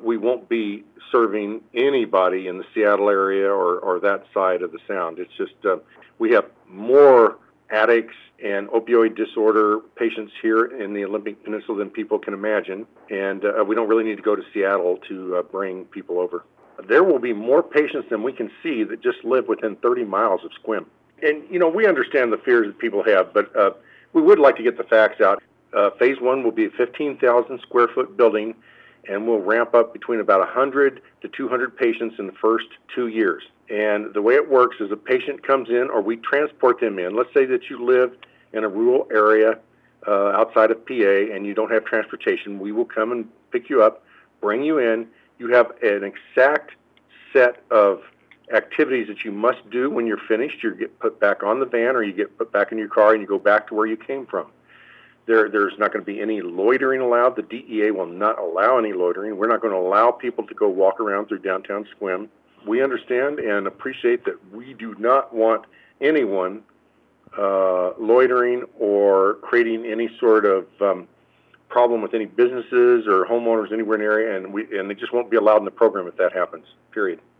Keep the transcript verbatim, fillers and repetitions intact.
we won't be serving anybody in the Seattle area or, or that side of the Sound. It's just uh, we have more addicts and opioid disorder patients here in the Olympic Peninsula than people can imagine, and uh, we don't really need to go to Seattle to uh, bring people over. There will be more patients than we can see that just live within thirty miles of Sequim. And, you know, we understand the fears that people have, but uh, we would like to get the facts out. Uh, phase one will be a fifteen thousand square foot building, and we'll ramp up between about one hundred to two hundred patients in the first two years. And the way it works is a patient comes in or we transport them in. Let's say that you live in a rural area uh, outside of P A and you don't have transportation. We will come and pick you up, bring you in. You have an exact set of activities that you must do when you're finished. You get put back on the van or you get put back in your car and you go back to where you came from. There, there's not going to be any loitering allowed. The D E A will not allow any loitering. We're not going to allow people to go walk around through downtown Sequim. We understand and appreciate that we do not want anyone uh, loitering or creating any sort of um, problem with any businesses or homeowners anywhere in the area, and we and they just won't be allowed in the program if that happens, period.